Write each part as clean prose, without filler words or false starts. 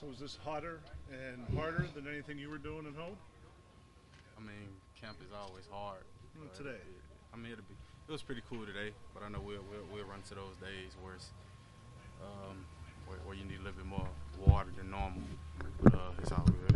So is this hotter and harder than anything you were doing at home? I mean, camp is always hard. Today. It was pretty cool today, but I know we'll run to those days where it's where you need a little bit more water than normal. But it's all good.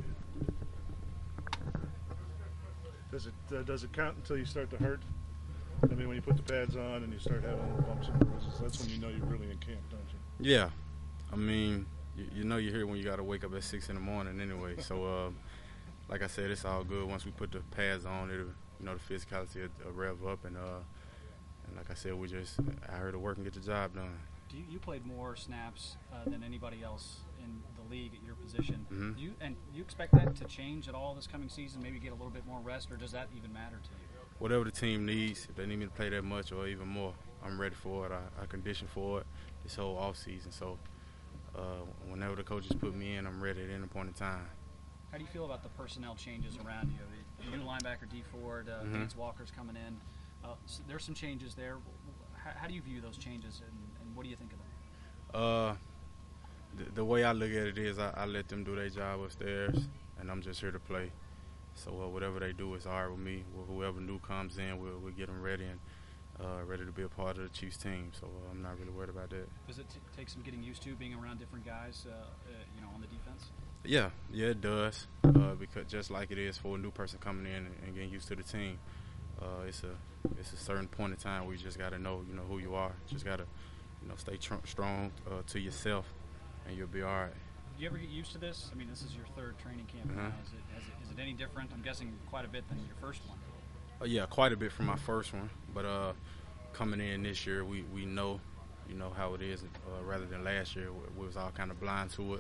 Does it count until you start to hurt? I mean, when you put the pads on and you start having little bumps and bruises, that's when you know you're really in camp, don't you? Yeah, I mean, you know you're here when you got to wake up at 6 in the morning anyway. So, like I said, it's all good. Once we put the pads on, it'll, the physicality will rev up, and like I said, we just out here to work and get the job done. You played more snaps than anybody else in the league at your position. Mm-hmm. Do you expect that to change at all this coming season? Maybe get a little bit more rest, or does that even matter to you? Whatever the team needs, if they need me to play that much or even more, I'm ready for it. I condition for it this whole off season. So whenever the coaches put me in, I'm ready at any point in time. How do you feel about the personnel changes around you? The new linebacker, D Ford, Vance Walker's coming in. So there's some changes there. How do you view those changes, and what do you think of them? The way I look at it is I let them do their job upstairs, and I'm just here to play. So whatever they do is all right with me. Whoever new comes in, we'll get them ready and ready to be a part of the Chiefs team. So I'm not really worried about that. Does it take some getting used to being around different guys, on the defense? Yeah, it does. Because just like it is for a new person coming in and getting used to the team, it's a certain point in time where you just got to know, who you are. Just got to, stay strong to yourself, and you'll be all right. Do you ever get used to this? I mean, this is your third training camp now. Is it any different? I'm guessing quite a bit than your first one. Yeah, quite a bit from my first one. But coming in this year, we know, how it is. Rather than last year, we was all kind of blind to it.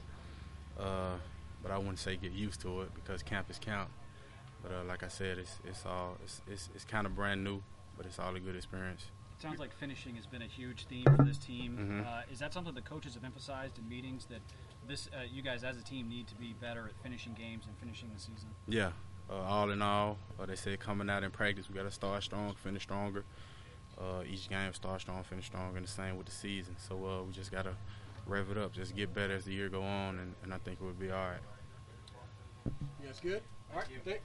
But I wouldn't say get used to it because camp is camp. But like I said, it's kind of brand new, but it's all a good experience. It sounds like finishing has been a huge theme for this team. Is that something the coaches have emphasized in meetings, that you guys as a team need to be better at finishing games and finishing the season? Yeah, all in all, they say coming out in practice, we got to start strong, finish stronger. Each game, start strong, finish strong, and the same with the season. So we just got to rev it up, just get better as the year go on, and I think we'll be all right. Yeah, that's good. All right, thanks.